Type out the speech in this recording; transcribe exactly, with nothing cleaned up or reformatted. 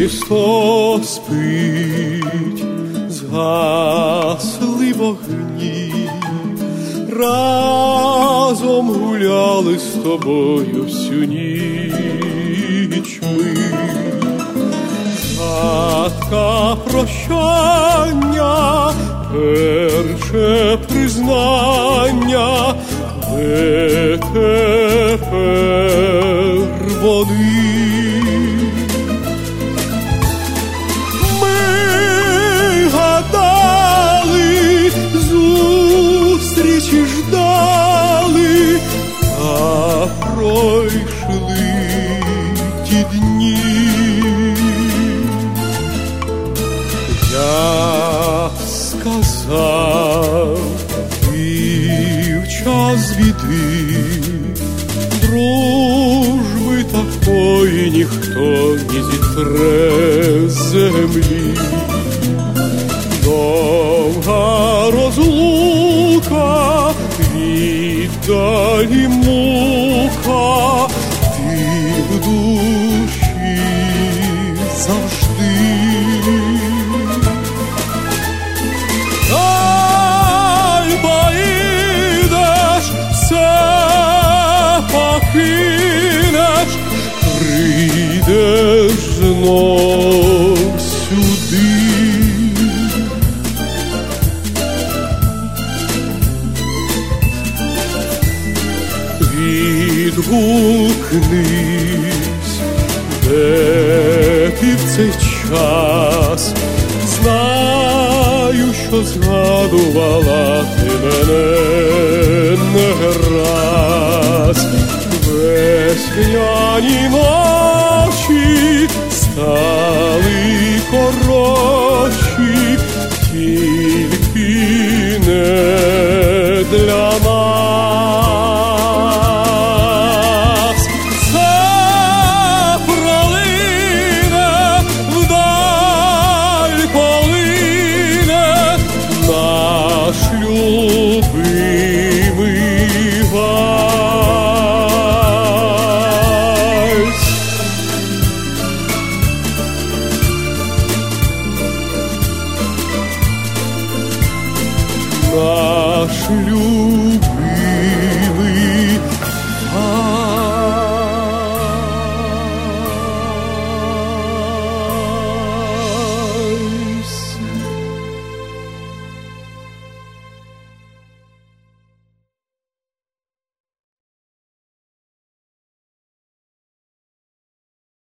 Місто спить, згасли вогні, разом гуляли з тобою всю ніч ми. Згадка прощання, перше признання, де тепер вони? Зустрічі ждали, а пройшли ті дні. Я сказав і в час біди, дружби такої ніхто не зітре з землі. Довга розлука, віддалі мука, ти в душі завжди. Ай, поїдеш, все покинеш, прийдеш знов сюди. Відгукнись, де ти в цей час, знаю, що згадувала ти мене не раз. Весняні ночі стали коротші, тільки не для нас. Все пролине, вдаль полине наш любимий вальс. Наш любимий